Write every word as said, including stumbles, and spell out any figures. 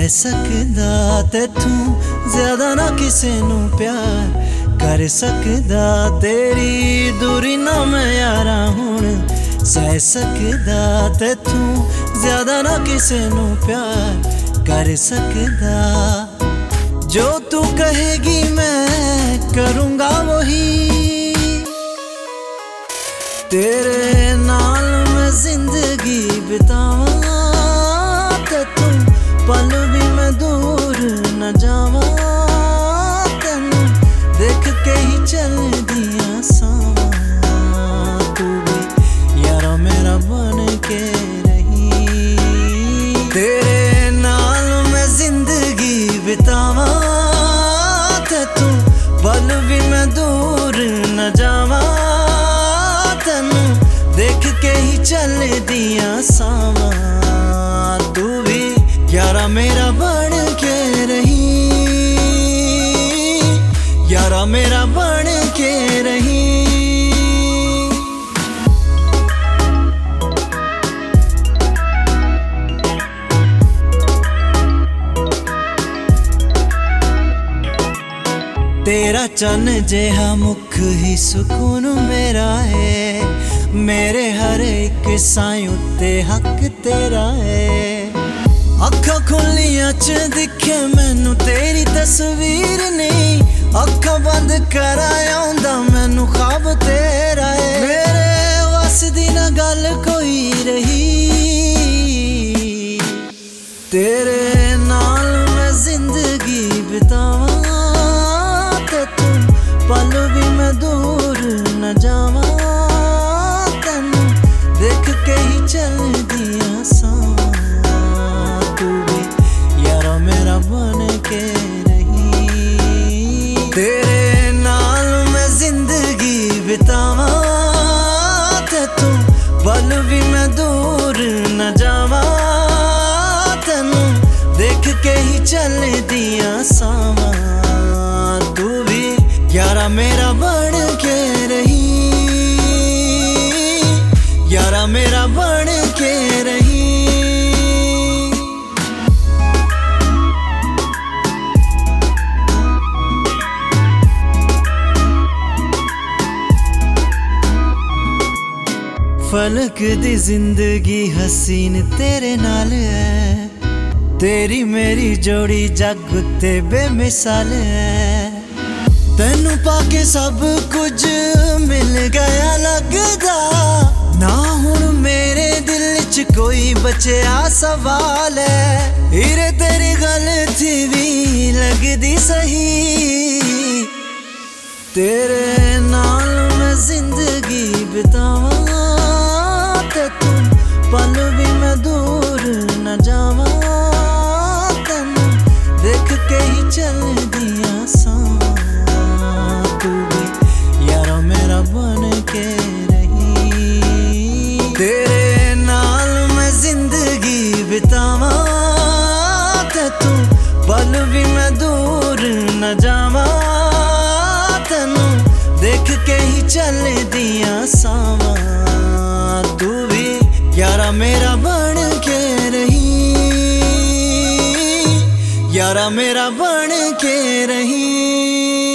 सह सकदा तैथों ज्यादा ना किसे नू प्यार कर सकदा, तेरी दूरी ना मैं यारा हुण सह सकदा तैथों ज्यादा ना किसे नू प्यार कर सकदा। जो तू कहेगी मैं करूँगा वही, तेरे नाल मैं जिंदगी बितावा, तैथों पल भी मैं दूर न जावा, तैनू देख के ही चल दिया सावा, तू भी यारा मेरा बन के रही, तेरे नाल मैं जिंदगी बितावा, तैथों पल भी मैं दूर न जावा, तैनू देख के ही चल दिया सावा, तू भी यारा मेरा बन के रही, यारा मेरा बन के रही। तेरा चन जेहा मुख ही सुकून मेरा है, मेरे हर एक साईं उत्ते हक तेरा है। अखां खुलियां च दिखे मैनू तेरी तस्वीर नहीं, अखां बंद कराया आउंदा मैनू ख्वाब तेरा है, मेरे वस दी ना गल कोई रही, तेरे नाल मैं जिंदगी बितावा, तैथों पल भी मैं दूर न जावा, तैनू देख के ही चल दिया सावा, तू भी यारा मेरा बन के रही, तेरे नाल मैं जिंदगी बितावा, तैथों पल भी मैं दूर न जावा, तैनू देख के ही चल दिया सावा, तू भी यारा मेरा बन के रही, यारा मेरा बन के रही। फलक दी जिंदगी हसीन तेरे नाल है, तेरी मेरी जोड़ी जग ते बेमिसाल है, तैनू पाके सब कुछ मिल गया लगदा, ना हुण मेरे दिल च कोई बचया सवाल है, हीरे तेरी गलती भी लगदी सही, तेरे नाल मैं जिंदगी बितावा, तैथों पल भी मैं दूर न जावा, तैनू देख के ही चल दिया सावा, तू भी यारा मेरा बन के रही, तेरे नाल मैं जिंदगी बितावा, तैथों पल भी मैं दूर न जावा, तैनू देख के ही चल दिया सावा, तू भी यारा मेरा बन के रही, यारा मेरा बन के रही।